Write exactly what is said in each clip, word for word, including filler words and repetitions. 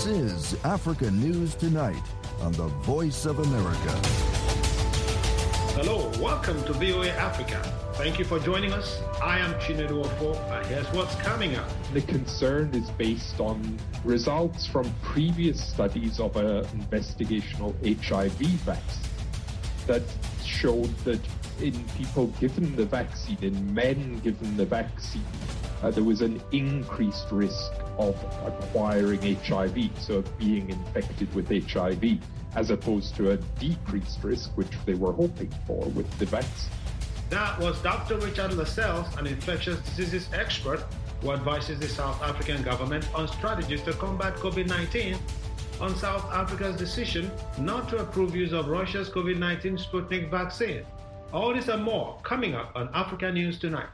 This is Africa News Tonight on the Voice of America. Hello, welcome to V O A Africa. Thank you for joining us. I am Chinedu Ofo, and here's what's coming up. The concern is based on results from previous studies of an investigational H I V vaccine that showed that in people given the vaccine, in men given the vaccine, uh, there was an increased risk of acquiring H I V, so being infected with H I V, as opposed to a decreased risk, which they were hoping for with the vaccine. That was Doctor Richard Lascelles, an infectious diseases expert who advises the South African government on strategies to combat COVID nineteen, on South Africa's decision not to approve use of Russia's COVID nineteen Sputnik vaccine. All this and more coming up on Africa News Tonight.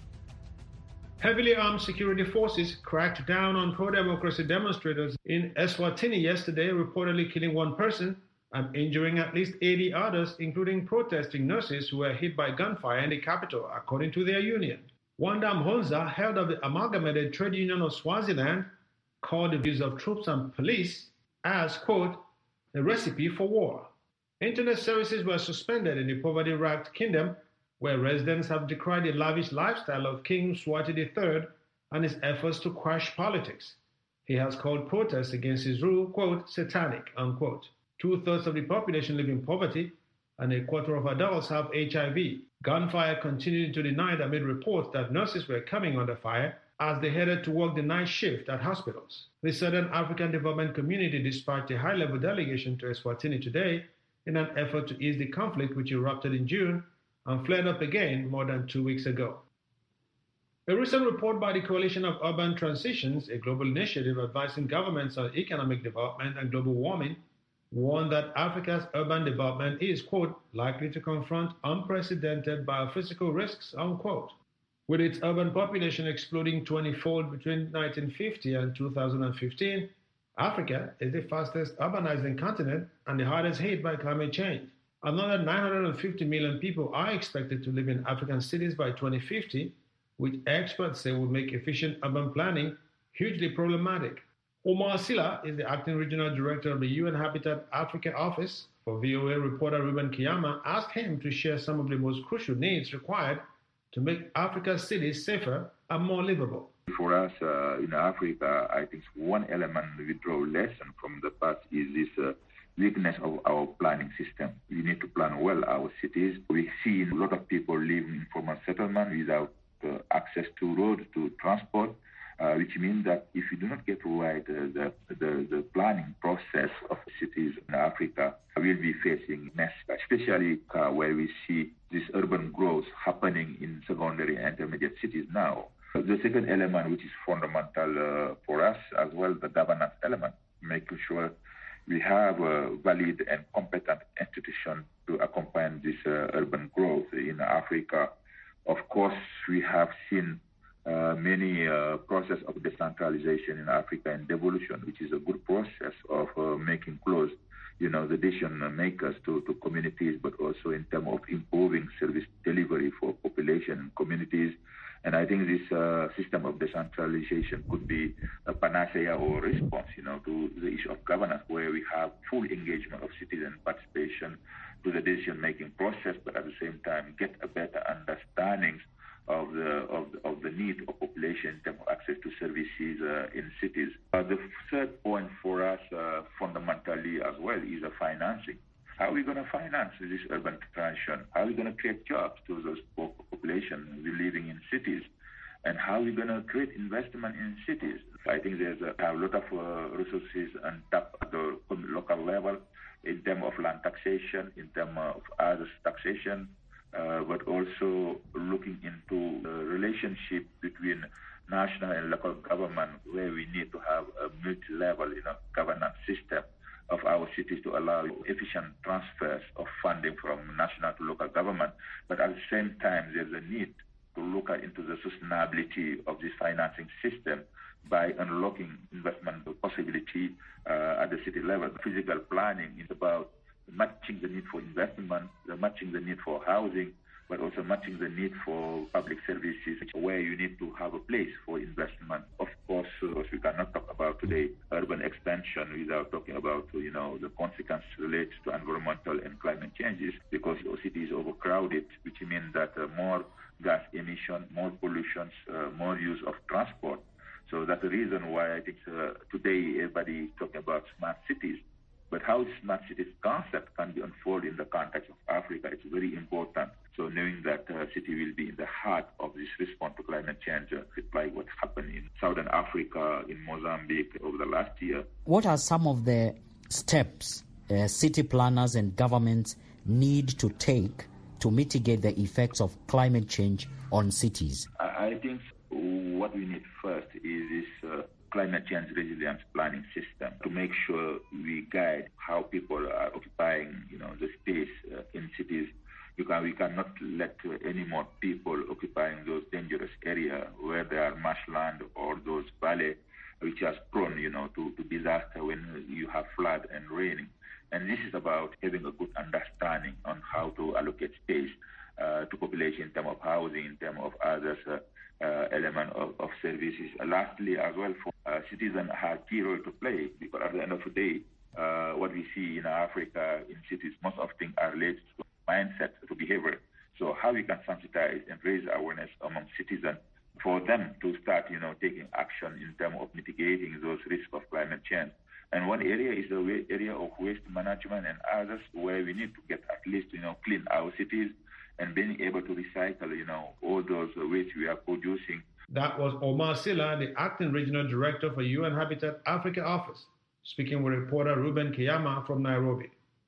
Heavily armed security forces cracked down on pro-democracy demonstrators in Eswatini yesterday, reportedly killing one person and injuring at least eighty others, including protesting nurses who were hit by gunfire in the capital, according to their union. Wanda Mhonza, head of the Amalgamated Trade Union of Swaziland, called the views of troops and police as, quote, a recipe for war. Internet services were suspended in the poverty-racked kingdom, where residents have decried the lavish lifestyle of King Mswati the third and his efforts to quash politics. He has called protests against his rule, quote, satanic, unquote. Two-thirds of the population live in poverty, and a quarter of adults have H I V. Gunfire continued into the night amid reports that nurses were coming under fire as they headed to work the night shift at hospitals. The Southern African Development Community dispatched a high-level delegation to Eswatini today in an effort to ease the conflict which erupted in June and flared up again more than two weeks ago. A recent report by the Coalition of Urban Transitions, a global initiative advising governments on economic development and global warming, warned that Africa's urban development is, quote, likely to confront unprecedented biophysical risks, unquote. With its urban population exploding twenty-fold between nineteen fifty and two thousand fifteen, Africa is the fastest urbanizing continent and the hardest hit by climate change. Another nine hundred fifty million people are expected to live in African cities by twenty fifty, which experts say will make efficient urban planning hugely problematic. Omar Silla is the acting regional director of the U N Habitat Africa office. For V O A reporter Ruben Kiyama asked him to share some of the most crucial needs required to make Africa's cities safer and more livable. For us uh, in Africa, I think one element we draw lesson from the past is this uh, weakness of our planning system. We need to plan well our cities. We've seen a lot of people live in informal settlement without uh, access to roads, to transport, uh, which means that if you do not get right uh, the, the, the planning process of cities in Africa, we'll be facing mess, especially uh, where we see this urban growth happening in secondary and intermediate cities now. The second element, which is fundamental uh, for us as well, the governance element, making sure we have a valid and competent institution to accompany this uh, urban growth in Africa. Of course, we have seen uh, many uh, process of decentralization in Africa and devolution, which is a good process of uh, making close, you know, the decision makers to, to communities, but also in terms of improving service delivery for population and communities. And I think this uh, system of decentralization could be a panacea or response, you know, to the issue of governance, where we have full engagement of citizen participation to the decision-making process, but at the same time get a better understanding of the of the, of the need of population in terms of access to services uh, in cities. Uh, the third point for us, uh, fundamentally as well, is the financing. How are we going to finance this urban transition? How are we going to create jobs to those population living in cities? And how are we going to create investment in cities? I think there's a, a lot of uh, resources and tap at the local level in terms of land taxation, in terms of other taxation, uh, but also looking into the relationship between national and local government, where we need to have a multi-level, you know, governance system of our cities to allow efficient transfers of funding from national to local government. But at the same time, there's a need to look at into the sustainability of this financing system by unlocking investment possibility uh, at the city level. Physical planning is about matching the need for investment, the matching the need for housing, but also matching the need for public services where you need to have a place for investment. Of course, uh, we cannot talk about today urban expansion without talking about, you know, the consequences related to environmental and climate changes, because the city is overcrowded, which means that uh, more gas emission, more pollution, uh, more use of transport. So that's the reason why I think uh, today everybody is talking about smart cities. But how smart cities concept can be unfolded in the context of Africa, it's very important. So knowing that uh, city will be in the heart of this response to climate change, uh, like what happened in Southern Africa, in Mozambique over the last year. What are some of the steps uh, city planners and governments need to take to mitigate the effects of climate change on cities? I think what we need first is this uh, climate change resilience planning system to make sure we guide how people are occupying, you know, the space uh, in cities. You can, we cannot let uh, any more people occupying those dangerous areas where there are marshland or those valleys which are prone, you know, to, to disaster when you have flood and raining. And this is about having a good understanding on how to allocate space uh, to population in terms of housing, in terms of others. Uh, Uh, element of, of services. Uh, lastly, as well, for uh, citizens have key role to play, because at the end of the day, uh, what we see in Africa, in cities, most of things are related to mindset, to behavior. So how we can sensitize and raise awareness among citizens for them to start, you know, taking action in terms of mitigating those risks of climate change. And one area is the way, area of waste management and others, where we need to get at least, you know, clean our cities and being able to recycle, you know, all those waste we are producing. That was Omar Silla, the Acting Regional Director for U N Habitat Africa Office, speaking with reporter Ruben Kiyama from Nairobi.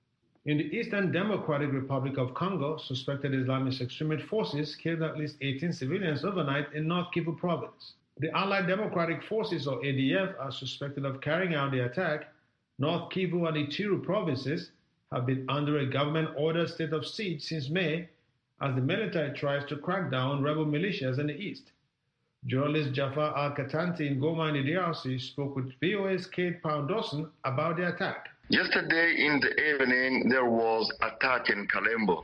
In the Eastern Democratic Republic of Congo, suspected Islamist extremist forces killed at least eighteen civilians overnight in North Kivu province. The Allied Democratic Forces, or A D F, are suspected of carrying out the attack. North Kivu and Ituri provinces have been under a government-ordered state of siege since May, as the military tries to crack down on rebel militias in the east. Journalist Jafar Al-Katanti in Goma in the D R C spoke with V O A's Kate Pound-Dawson about the attack. Yesterday in the evening, there was attack in Kalembo.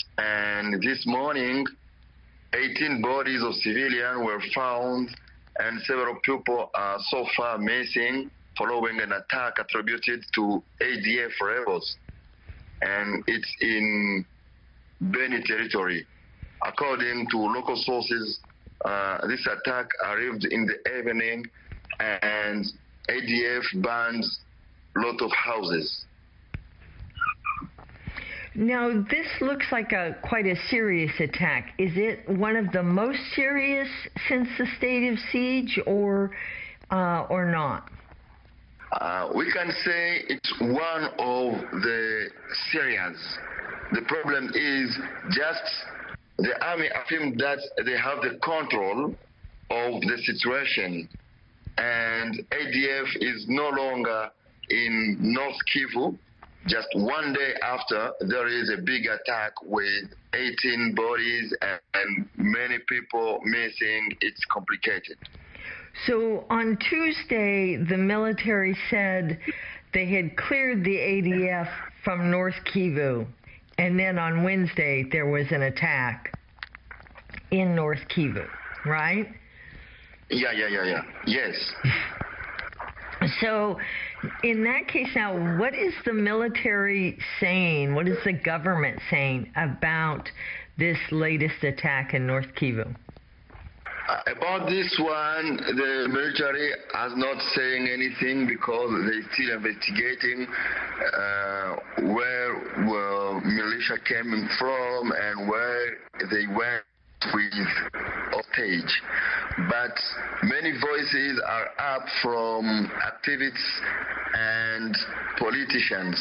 And this morning, eighteen bodies of civilians were found, and several people are so far missing following an attack attributed to A D F rebels. And it's in Beni territory. According to local sources, uh, this attack arrived in the evening, and A D F burned a lot of houses. Now, this looks like a quite a serious attack. Is it one of the most serious since the state of siege, or uh, or not? Uh, we can say it's one of the serious. The problem is just the army affirmed that they have the control of the situation, and A D F is no longer in North Kivu. Just one day after, there is a big attack with eighteen bodies and, and many people missing. It's complicated. So on Tuesday, the military said they had cleared the A D F from North Kivu. And then on Wednesday, there was an attack in North Kivu, right? Yeah, yeah, yeah, yeah. Yes. So in that case now, what is the military saying? What is the government saying about this latest attack in North Kivu? Uh, about this one, the military has not saying anything because they're still investigating uh, where well, militia came from and where they went with hostage. But many voices are up from activists and politicians.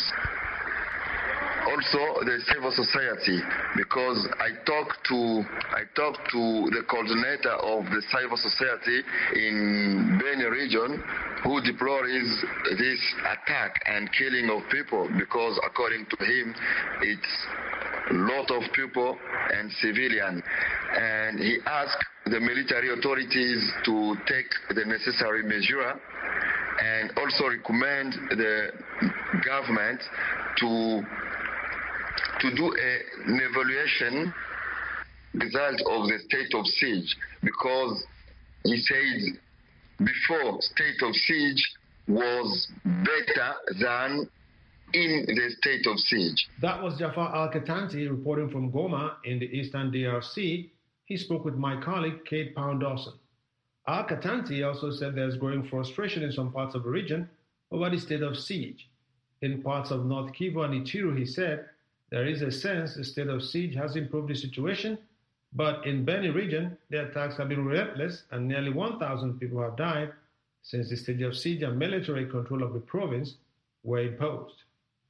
Also the civil society, because I talked to I talked to the coordinator of the civil society in Beni region, who deplores this attack and killing of people, because according to him, it's a lot of people and civilian, and he asked the military authorities to take the necessary measure and also recommend the government to to do a, an evaluation result of the state of siege, because he said before state of siege was better than in the state of siege. That was Jafar Al-Katanti reporting from Goma in the eastern D R C. He spoke with my colleague Kate Pound-Dawson. Al-Katanti also said there's growing frustration in some parts of the region over the state of siege. In parts of North Kivu and Ituri, he said, there is a sense the state of siege has improved the situation, but in Beni region, the attacks have been relentless and nearly one thousand people have died since the state of siege and military control of the province were imposed.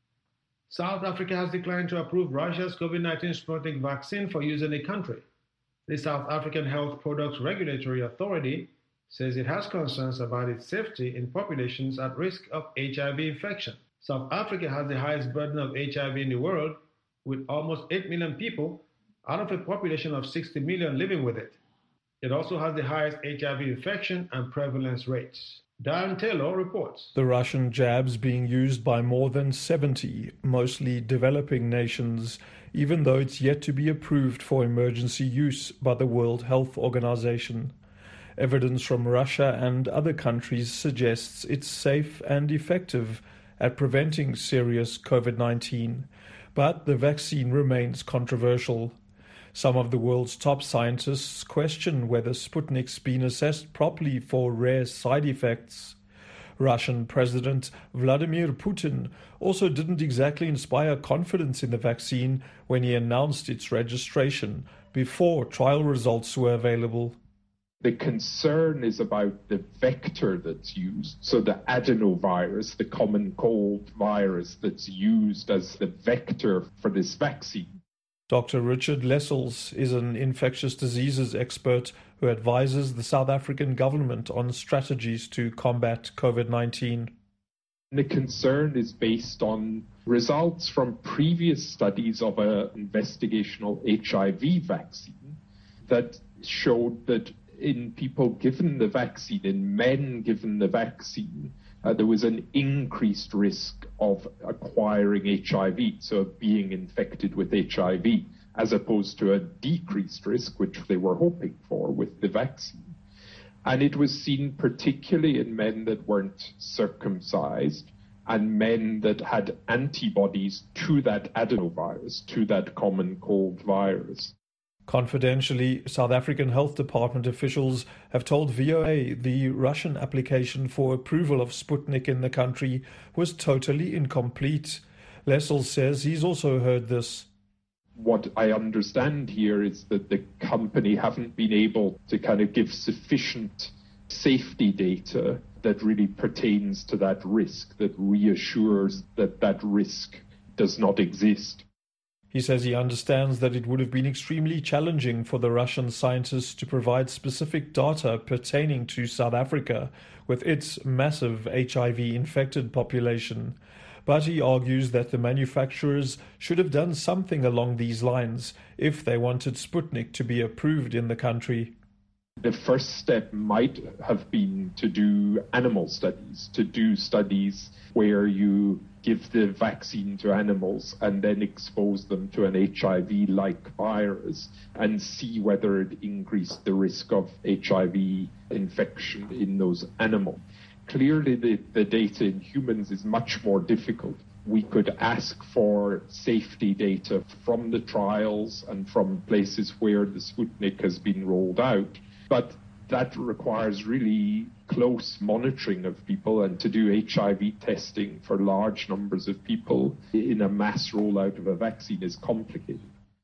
South Africa has declined to approve Russia's COVID nineteen Sputnik vaccine for use in the country. The South African Health Products Regulatory Authority says it has concerns about its safety in populations at risk of H I V infection. South Africa has the highest burden of H I V in the world, with almost eight million people out of a population of sixty million living with it. It also has the highest H I V infection and prevalence rates. Darren Taylor reports. The Russian jabs being used by more than seventy, mostly developing nations, even though it's yet to be approved for emergency use by the World Health Organization. Evidence from Russia and other countries suggests it's safe and effective at preventing serious COVID nineteen, but the vaccine remains controversial. Some of the world's top scientists question whether Sputnik's been assessed properly for rare side effects. Russian President Vladimir Putin also didn't exactly inspire confidence in the vaccine when he announced its registration before trial results were available. The concern is about the vector that's used. So the adenovirus, the common cold virus that's used as the vector for this vaccine. Doctor Richard Lessels is an infectious diseases expert who advises the South African government on strategies to combat COVID nineteen. The concern is based on results from previous studies of an investigational H I V vaccine that showed that in people given the vaccine, in men given the vaccine, uh, there was an increased risk of acquiring H I V, so being infected with H I V, as opposed to a decreased risk, which they were hoping for with the vaccine. And it was seen particularly in men that weren't circumcised and men that had antibodies to that adenovirus, to that common cold virus. Confidentially, South African Health Department officials have told V O A the Russian application for approval of Sputnik in the country was totally incomplete. Lessels says he's also heard this. What I understand here is that the company haven't been able to kind of give sufficient safety data that really pertains to that risk, that reassures that that risk does not exist. He says he understands that it would have been extremely challenging for the Russian scientists to provide specific data pertaining to South Africa with its massive H I V-infected population. But he argues that the manufacturers should have done something along these lines if they wanted Sputnik to be approved in the country. The first step might have been to do animal studies, to do studies where you give the vaccine to animals and then expose them to an H I V-like virus and see whether it increased the risk of H I V infection in those animals. Clearly, the, the data in humans is much more difficult. We could ask for safety data from the trials and from places where the Sputnik has been rolled out, but that requires really close monitoring of people, and to do H I V testing for large numbers of people in a mass rollout of a vaccine is complicated.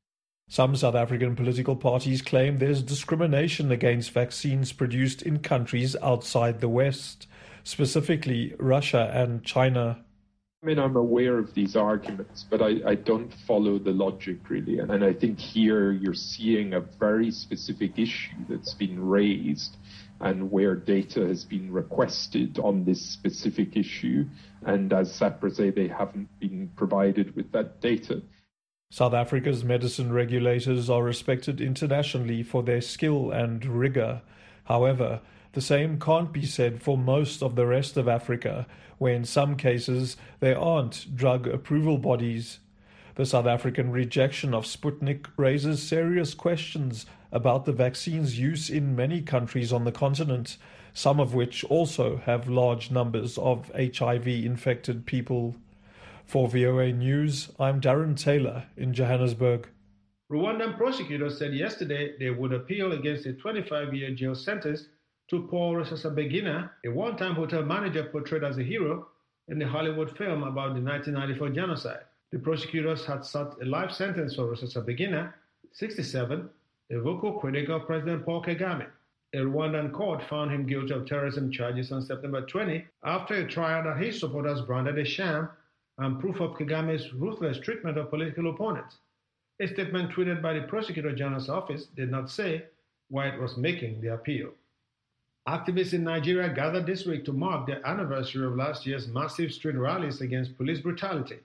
Some South African political parties claim there's discrimination against vaccines produced in countries outside the West, specifically Russia and China. I mean, I'm aware of these arguments, but I, I don't follow the logic really. And I think here you're seeing a very specific issue that's been raised and where data has been requested on this specific issue. And as SAHPRA say, they haven't been provided with that data. South Africa's medicine regulators are respected internationally for their skill and rigor. However, the same can't be said for most of the rest of Africa, where in some cases there aren't drug approval bodies. The South African rejection of Sputnik raises serious questions about the vaccine's use in many countries on the continent, some of which also have large numbers of H I V-infected people. For V O A News, I'm Darren Taylor in Johannesburg. Rwandan prosecutors said yesterday they would appeal against a twenty-five-year jail sentence to Paul Rusesabagina, a one-time hotel manager portrayed as a hero in the Hollywood film about the nineteen ninety-four genocide. The prosecutors had sought a life sentence for Rusesabagina, sixty-seven, a vocal critic of President Paul Kagame. A Rwandan court found him guilty of terrorism charges on September twentieth after a trial that his supporters branded a sham and proof of Kagame's ruthless treatment of political opponents. A statement tweeted by the Prosecutor General's office did not say why it was making the appeal. Activists in Nigeria gathered this week to mark the anniversary of last year's massive street rallies against police brutality.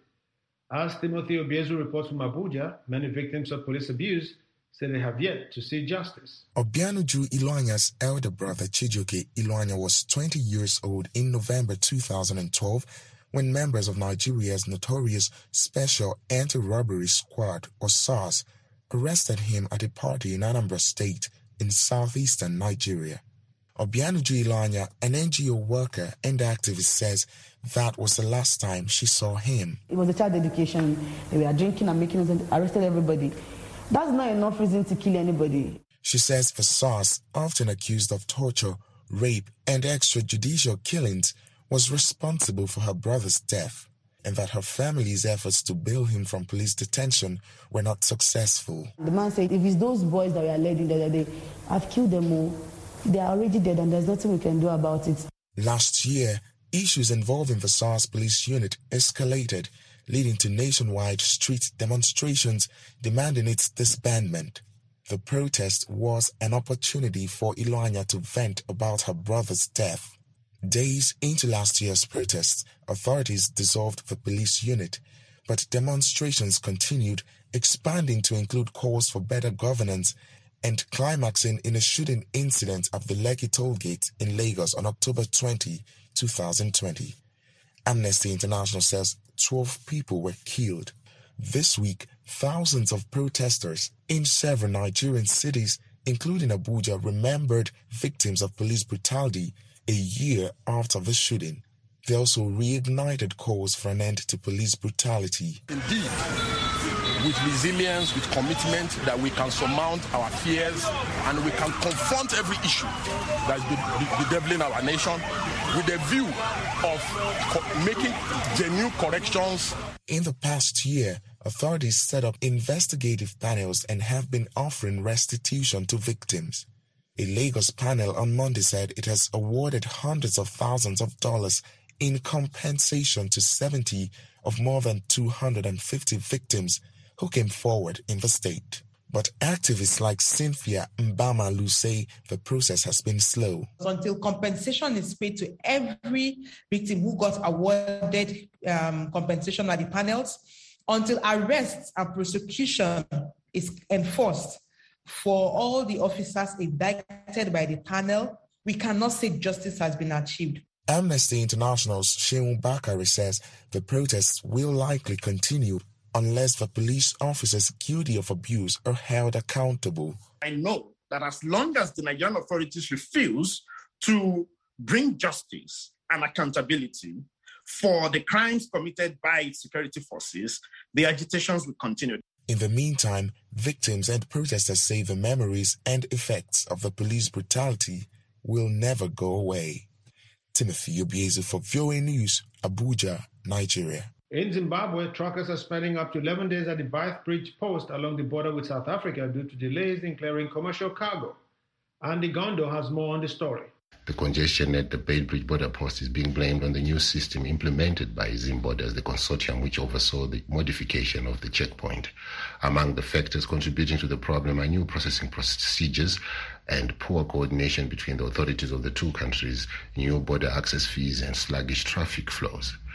As Timothy Obiezu reports from Abuja, many victims of police abuse say they have yet to see justice. Obianuju Iluanya's elder brother Chijioke Iluanya was twenty years old in November two thousand twelve when members of Nigeria's notorious Special Anti-Robbery Squad, or SARS, arrested him at a party in Anambra State in southeastern Nigeria. Obianuju Iluanya, an N G O worker and activist, says that was the last time she saw him. It was a child dedication. We were drinking and making us arrested everybody. That's not enough reason to kill anybody. She says the SARS, often accused of torture, rape, and extrajudicial killings, was responsible for her brother's death, and that her family's efforts to bail him from police detention were not successful. The man said, if it's those boys that we are leading the other day, I've killed them all. They are already dead and there's nothing we can do about it. Last year, issues involving the SARS police unit escalated, leading to nationwide street demonstrations demanding its disbandment. The protest was an opportunity for Iluanya to vent about her brother's death. Days into last year's protests, authorities dissolved the police unit, but demonstrations continued, expanding to include calls for better governance and climaxing in a shooting incident at the Lekki tollgate in Lagos on October twentieth, twenty twenty. Amnesty International says twelve people were killed. This week, thousands of protesters in several Nigerian cities, including Abuja, remembered victims of police brutality a year after the shooting. They also reignited calls for an end to police brutality. Indeed, with resilience, with commitment, that we can surmount our fears and we can confront every issue that's bedeviling our nation with a view of co- making genuine corrections. In the past year, authorities set up investigative panels and have been offering restitution to victims. A Lagos panel on Monday said it has awarded hundreds of thousands of dollars in compensation to seventy of more than two hundred fifty victims who came forward in the state. But activists like Cynthia Mbamalu say the process has been slow. Until compensation is paid to every victim who got awarded um, compensation at the panels, until arrests and prosecution is enforced for all the officers indicted by the panel, we cannot say justice has been achieved. Amnesty International's Sheun Bakari says the protests will likely continue unless the police officers guilty of abuse are held accountable. I know that as long as the Nigerian authorities refuse to bring justice and accountability for the crimes committed by its security forces, the agitations will continue. In the meantime, victims and protesters say the memories and effects of the police brutality will never go away. Timothy Obiezu for V O A News, Abuja, Nigeria. In Zimbabwe, truckers are spending up to eleven days at the Baith Bridge post along the border with South Africa due to delays in clearing commercial cargo. Andy Gondo has more on the story. The congestion at the Baith Bridge border post is being blamed on the new system implemented by Zimborders, the consortium which oversaw the modification of the checkpoint. Among the factors contributing to the problem are new processing procedures and poor coordination between the authorities of the two countries, new border access fees and sluggish traffic flows.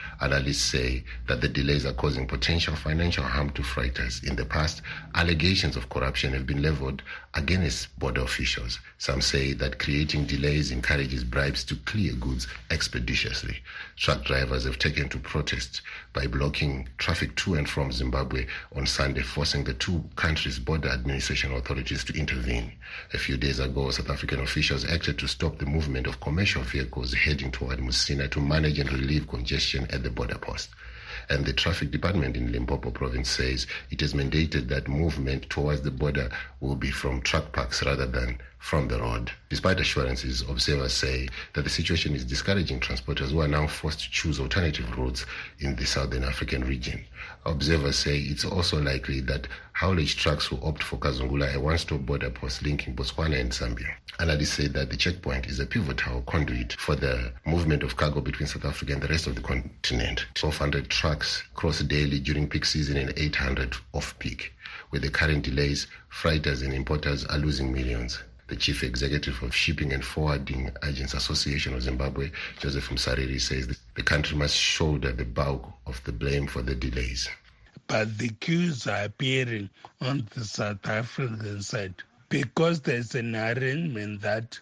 Analysts say that the delays are causing potential financial harm to freighters. In the past, allegations of corruption have been leveled against border officials. Some say that creating delays encourages bribes to clear goods expeditiously. Truck drivers have taken to protest by blocking traffic to and from Zimbabwe on Sunday, forcing the two countries' border administration authorities to intervene. A few days ago, South African officials acted to stop the movement of commercial vehicles heading toward Musina to manage and relieve congestion at the border post. And the traffic department in Limpopo province says it has mandated that movement towards the border will be from truck parks rather than from the road. Despite assurances, observers say that the situation is discouraging transporters who are now forced to choose alternative routes in the southern African region. Observers say it's also likely that haulage trucks will opt for Kazungula, a one-stop border post linking Botswana and Zambia. Analysts say that the checkpoint is a pivotal conduit for the movement of cargo between South Africa and the rest of the continent. twelve hundred trucks cross daily during peak season and eight hundred off-peak. With the current delays, freighters and importers are losing millions. The chief executive of Shipping and Forwarding Agents Association of Zimbabwe, Joseph Msariri, says the country must shoulder the bulk of the blame for the delays. But the queues are appearing on the South African side because there's an arrangement that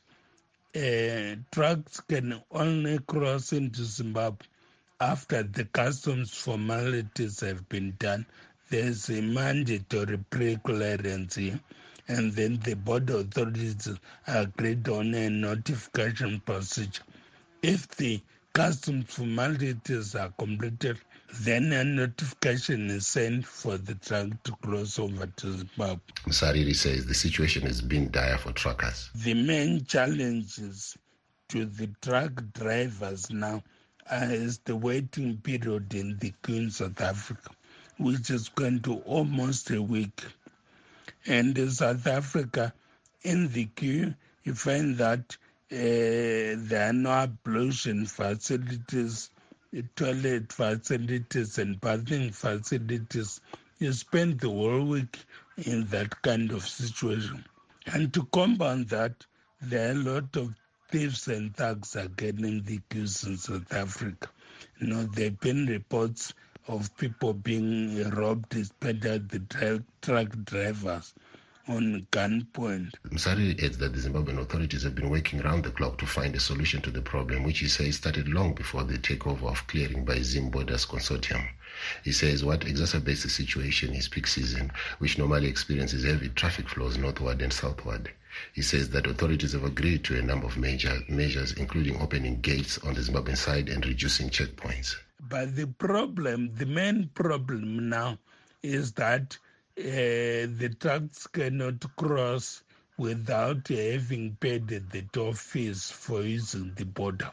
uh, trucks can only cross into Zimbabwe after the customs formalities have been done. There's a mandatory pre-clearance here. And then the border authorities agreed on a notification procedure. If the customs formalities are completed, then a notification is sent for the truck to cross over to Zimbabwe. Msariri says the situation has been dire for truckers. The main challenges to the truck drivers now is the waiting period in the queue in South Africa, which is going to almost a week. And in South Africa, in the queue, you find that uh, there are no ablution facilities, toilet facilities, and bathing facilities. You spend the whole week in that kind of situation. And to compound that, there are a lot of thieves and thugs are getting the queues in South Africa. You know, there have been reports of people being robbed, especially the truck drivers, on gunpoint. Msari adds that the Zimbabwean authorities have been working around the clock to find a solution to the problem, which he says started long before the takeover of clearing by Zim Borders Consortium. He says what exacerbates the situation is peak season, which normally experiences heavy traffic flows northward and southward. He says that authorities have agreed to a number of major measures, including opening gates on the Zimbabwean side and reducing checkpoints. But the problem, the main problem now is that uh, the trucks cannot cross without having paid the toll fees for using the border.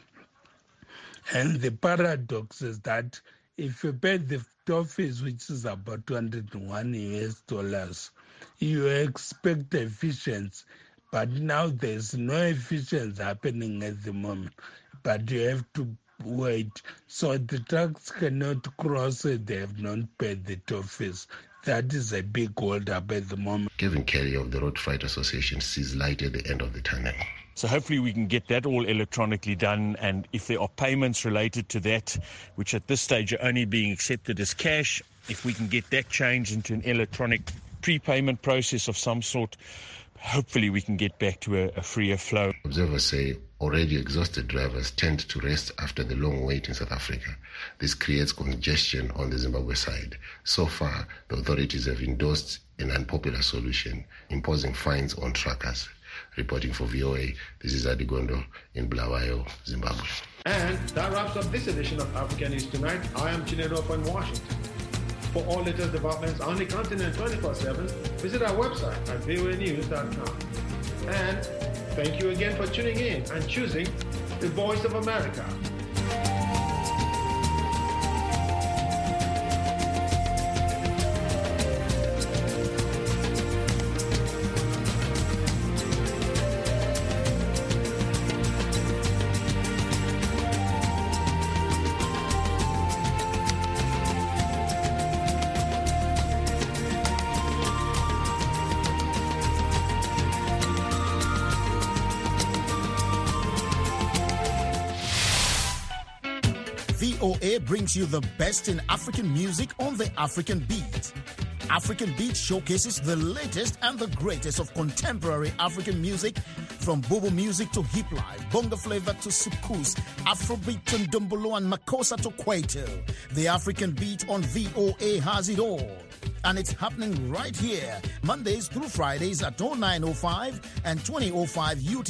And the paradox is that if you pay the toll fees, which is about two hundred one U S dollars, you expect efficiency. But now there's no efficiency happening at the moment. But you have to wait. So the trucks cannot cross it. They have not paid the toll fees. That is a big hold up at the moment. Kevin Kelly of the Road Freight Association sees light at the end of the tunnel. So hopefully we can get that all electronically done, and if there are payments related to that, which at this stage are only being accepted as cash, if we can get that changed into an electronic prepayment process of some sort, hopefully we can get back to a, a freer flow. Observers say already exhausted drivers tend to rest after the long wait in South Africa. This creates congestion on the Zimbabwe side. So far, the authorities have endorsed an unpopular solution, imposing fines on truckers. Reporting for V O A, this is Adigondo in Bulawayo, Zimbabwe. And that wraps up this edition of African News Tonight. I am Chinedu in Washington. For all latest developments on the continent twenty-four seven, visit our website at V O A news dot com. And thank you again for tuning in and choosing the Voice of America. V O A brings you the best in African music on the African Beat. African Beat showcases the latest and the greatest of contemporary African music, from Bobo music to hip life, bongo flavor to soukous, Afrobeat to ndombolo and makossa to kwaito. The African Beat on V O A has it all. And it's happening right here, Mondays through Fridays at oh nine oh five and twenty oh five U T C.